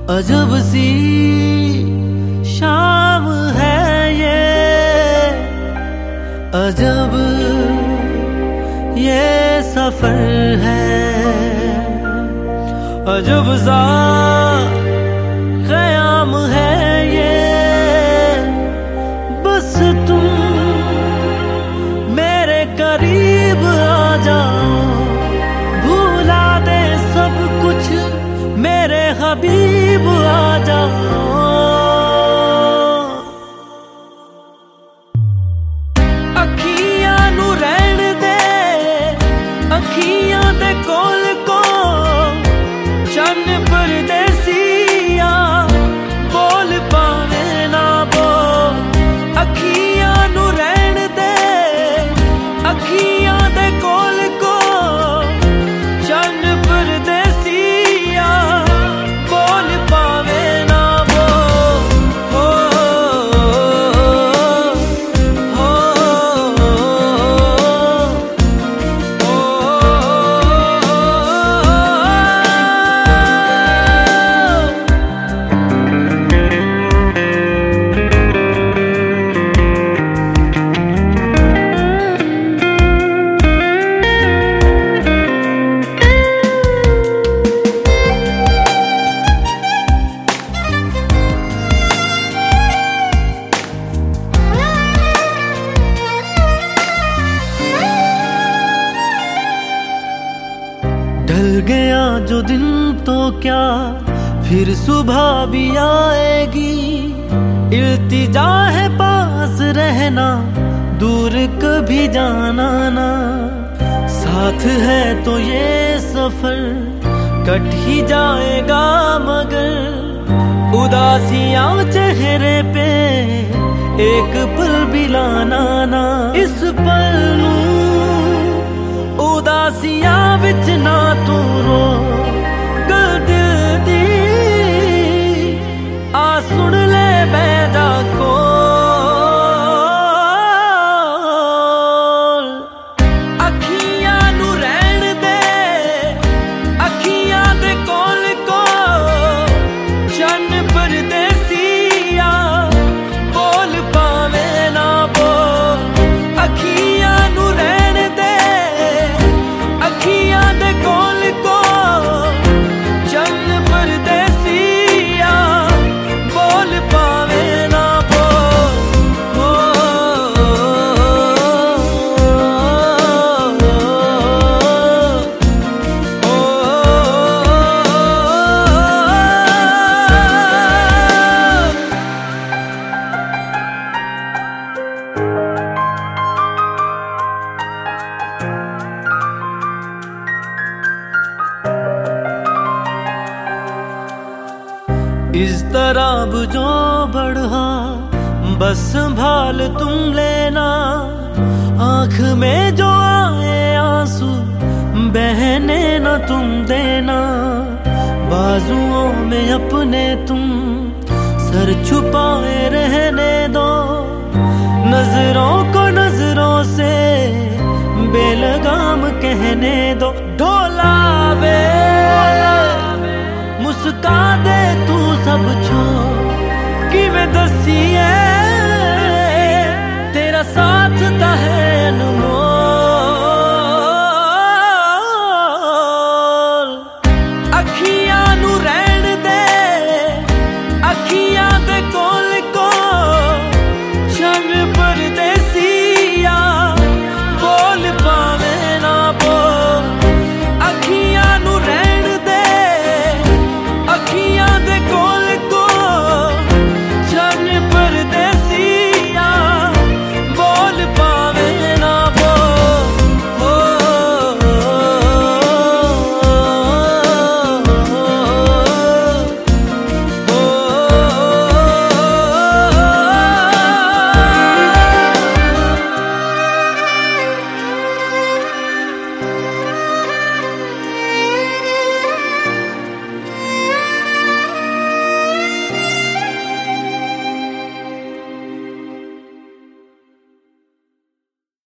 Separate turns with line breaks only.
अजब सी शाम है ये, अजब ये सफर है, अजब सा ख़याम है ये। बस तुम मेरे करीब आ जाओ, भूला दे सब कुछ मेरे हबीब आ जाओ। अखियां नू रहन दे, अखियां दे कोल को चन्न परदेसिया, बोल पावे ना बोल। अखियां नू रहन दे, अखियां दे कोल को चन्न परदेसिया, बोल पावे ना बोल। हो हो ढल गया जो दिन तो क्या फिर सुबह भी आएगी। इल्तिजा है पास रहना, दूर कभी जाना ना। साथ है तो ये सफर कट ही जाएगा, मगर उदासियां चेहरे पे एक पल भी लाना ना। इस पल नू उदासियां विच ना तू रो, गल दिल दी आ सुन ले बैदा कोल। अखियां नू रहन दे, अखियां दे कोल को चन्न परदेसिया, बोल पावे ना बोल। अखियां नू रहन दे, अखियां दे कोल को चन्न परदेसिया, बोल पावे ना बोल। हो इस तरह जो बढ़ा बस संभाल तुम लेना। आंख में जो आए आंसू बहने न तुम देना। बाजुओं में अपने तुम सर छुपाए रहने दो। नजरों को नजरों से बेलगाम कहने दो। ढोलावे मुस्का दे तू सब छोड़, कि मैं दसी है तेरा साथ ता है अनमोल।